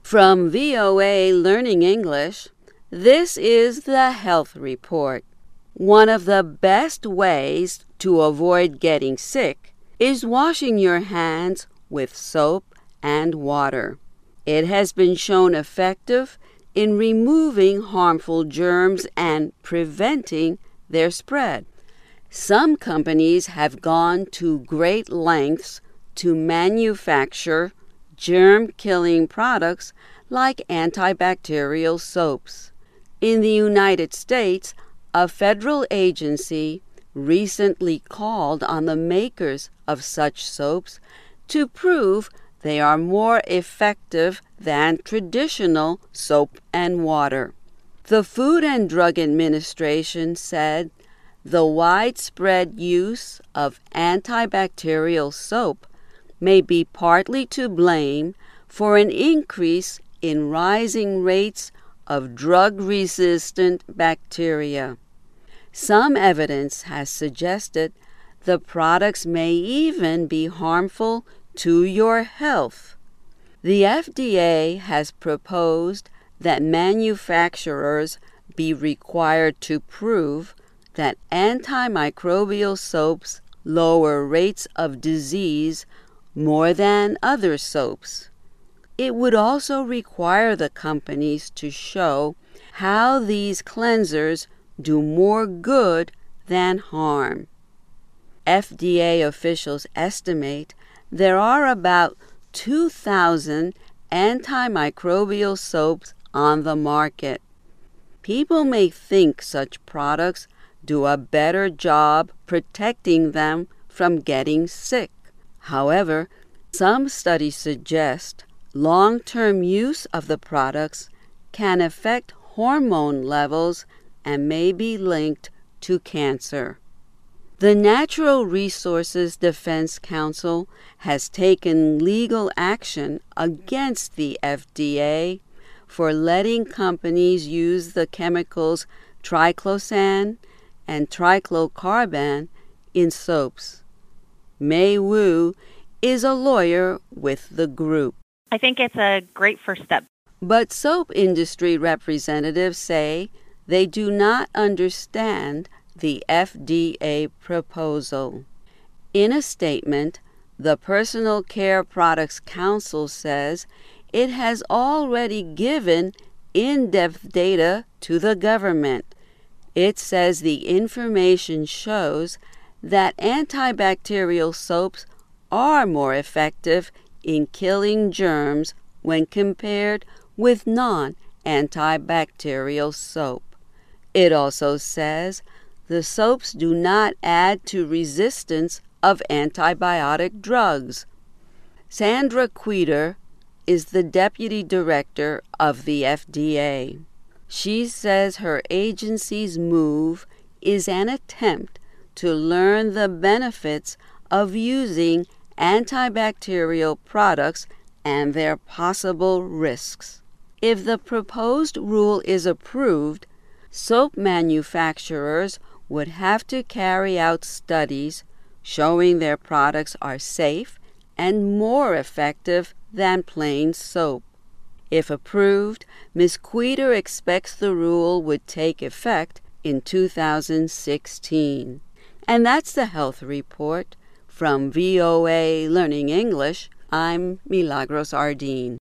From VOA Learning English, this is the Health Report. One of the best ways to avoid getting sick is washing your hands with soap and water. It has been shown effective in removing harmful germs and preventing their spread. Some companies have gone to great lengths to manufacture germ-killing products like antibacterial soaps. In the United States, a federal agency recently called on the makers of such soaps to prove they are more effective than traditional soap and water. The Food and Drug Administration said the widespread use of antibacterial soap may be partly to blame for an increase in rising rates of drug-resistant bacteria. Some evidence has suggested the products may even be harmful to your health. The FDA has proposed that manufacturers be required to prove that antimicrobial soaps lower rates of disease more than other soaps. It would also require the companies to show how these cleansers do more good than harm. FDA officials estimate there are about 2,000 antimicrobial soaps on the market. People may think such products do a better job protecting them from getting sick. However, some studies suggest long-term use of the products can affect hormone levels and may be linked to cancer. The Natural Resources Defense Council has taken legal action against the FDA for letting companies use the chemicals triclosan and triclocarban in soaps. Mei Wu is a lawyer with the group. I think it's a great first step. But soap industry representatives say they do not understand the FDA proposal. In a statement, the Personal Care Products Council says it has already given in-depth data to the government. It says the information shows that antibacterial soaps are more effective in killing germs when compared with non-antibacterial soap. It also says the soaps do not add to resistance of antibiotic drugs. Sandra Queter is the deputy director of the FDA. She says her agency's move is an attempt to learn the benefits of using antibacterial products and their possible risks. If the proposed rule is approved, soap manufacturers would have to carry out studies showing their products are safe and more effective than plain soap. If approved, Ms. Queter expects the rule would take effect in 2016. And that's the Health Report. From VOA Learning English, I'm Milagros Ardeen.